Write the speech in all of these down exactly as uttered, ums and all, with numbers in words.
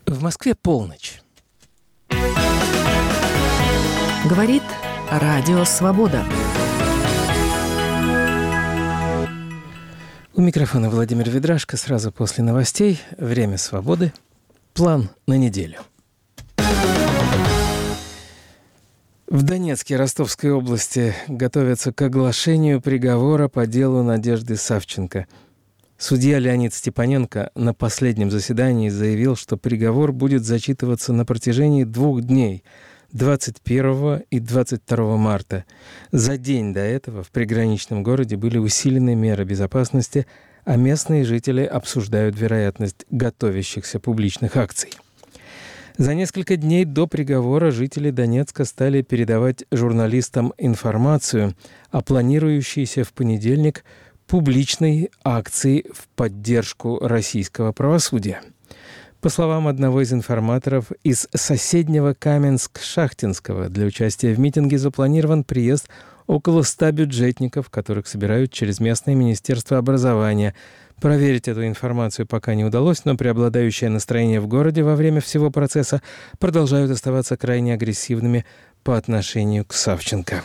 В Москве полночь. Говорит Радио Свобода. У микрофона Владимир Ведрашко. Сразу после новостей. Время свободы. План на неделю. В Донецке Ростовской области готовятся к оглашению приговора по делу Надежды Савченко. Судья Леонид Степаненко на последнем заседании заявил, что приговор будет зачитываться на протяжении двух дней – двадцать первого и двадцать второго марта. За день до этого в приграничном городе были усилены меры безопасности, а местные жители обсуждают вероятность готовящихся публичных акций. За несколько дней до приговора жители Донецка стали передавать журналистам информацию о планирующейся в понедельник публичной акции в поддержку российского правосудия. По словам одного из информаторов, из соседнего Каменск-Шахтинского для участия в митинге запланирован приезд около ста бюджетников, которых собирают через местное министерство образования. Проверить эту информацию пока не удалось, но преобладающее настроение в городе во время всего процесса продолжают оставаться крайне агрессивными по отношению к Савченко.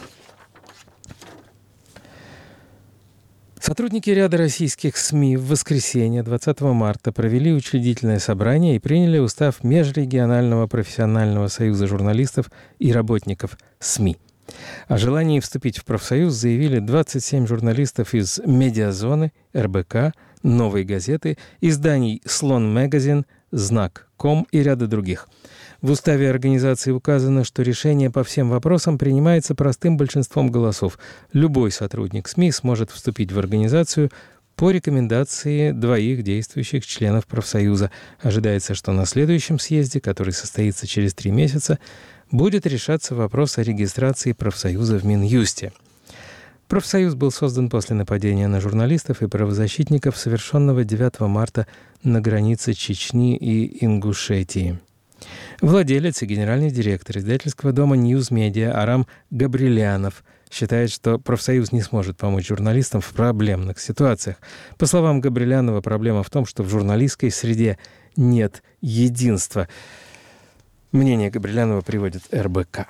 Сотрудники ряда российских СМИ в воскресенье, двадцатого марта, провели учредительное собрание и приняли устав Межрегионального профессионального союза журналистов и работников СМИ. О желании вступить в профсоюз заявили двадцать семь журналистов из «Медиазоны», эр бэ ка, «Новой газеты», изданий «Слон Магазин», «Знак точка ком» и ряда других. В уставе организации указано, что решение по всем вопросам принимается простым большинством голосов. Любой сотрудник СМИ сможет вступить в организацию по рекомендации двоих действующих членов профсоюза. Ожидается, что на следующем съезде, который состоится через три месяца, будет решаться вопрос о регистрации профсоюза в Минюсте. Профсоюз был создан после нападения на журналистов и правозащитников, совершенного девятого марта на границе Чечни и Ингушетии. Владелец и генеральный директор издательского дома «Ньюз Медиа» Арам Габрилянов считает, что профсоюз не сможет помочь журналистам в проблемных ситуациях. По словам Габрилянова, проблема в том, что в журналистской среде нет единства. Мнение Габрилянова приводит эр бэ ка.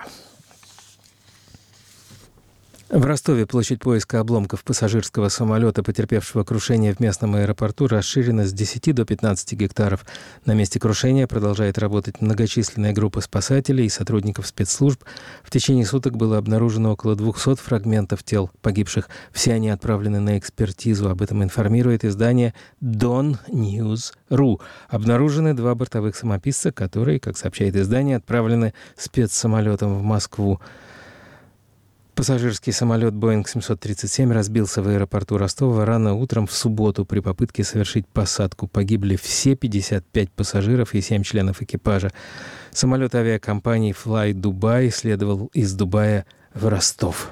В Ростове площадь поиска обломков пассажирского самолета, потерпевшего крушение в местном аэропорту, расширена с десяти до пятнадцати гектаров. На месте крушения продолжает работать многочисленная группа спасателей и сотрудников спецслужб. В течение суток было обнаружено около двухсот фрагментов тел погибших. Все они отправлены на экспертизу. Об этом информирует издание дон ньюс точка ру. Обнаружены два бортовых самописца, которые, как сообщает издание, отправлены спецсамолетом в Москву. Пассажирский самолет Боинг семьсот тридцать семь разбился в аэропорту Ростова рано утром в субботу при попытке совершить посадку. Погибли все пятьдесят пять пассажиров и семь членов экипажа. Самолет авиакомпании Fly Dubai следовал из Дубая в Ростов.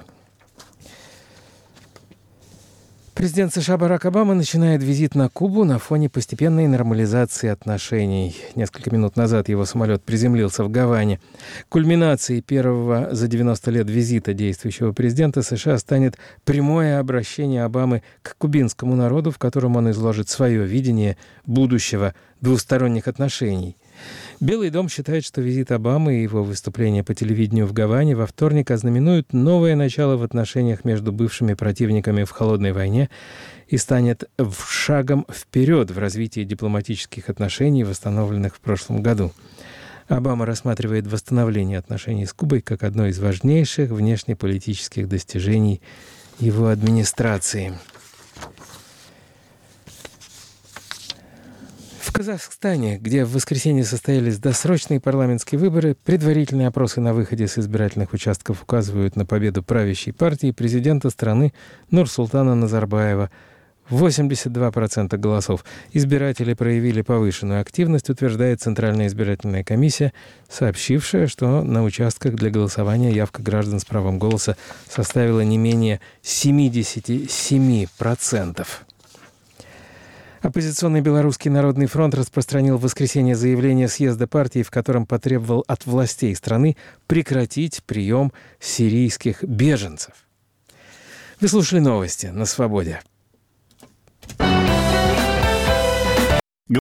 Президент США Барак Обама начинает визит на Кубу на фоне постепенной нормализации отношений. Несколько минут назад его самолет приземлился в Гаване. Кульминацией первого за девяносто лет визита действующего президента США станет прямое обращение Обамы к кубинскому народу, в котором он изложит свое видение будущего двусторонних отношений. Белый дом считает, что визит Обамы и его выступление по телевидению в Гаване во вторник ознаменуют новое начало в отношениях между бывшими противниками в холодной войне и станет шагом вперед в развитии дипломатических отношений, восстановленных в прошлом году. Обама рассматривает восстановление отношений с Кубой как одно из важнейших внешнеполитических достижений его администрации. В Казахстане, где в воскресенье состоялись досрочные парламентские выборы, предварительные опросы на выходе с избирательных участков указывают на победу правящей партии президента страны Нурсултана Назарбаева. восемьдесят два процента голосов. Избиратели проявили повышенную активность, утверждает Центральная избирательная комиссия, сообщившая, что на участках для голосования явка граждан с правом голоса составила не менее семьдесят семь процентов. Оппозиционный Белорусский народный фронт распространил в воскресенье заявление съезда партии, в котором потребовал от властей страны прекратить прием сирийских беженцев. Вы слушали новости на «Свободе».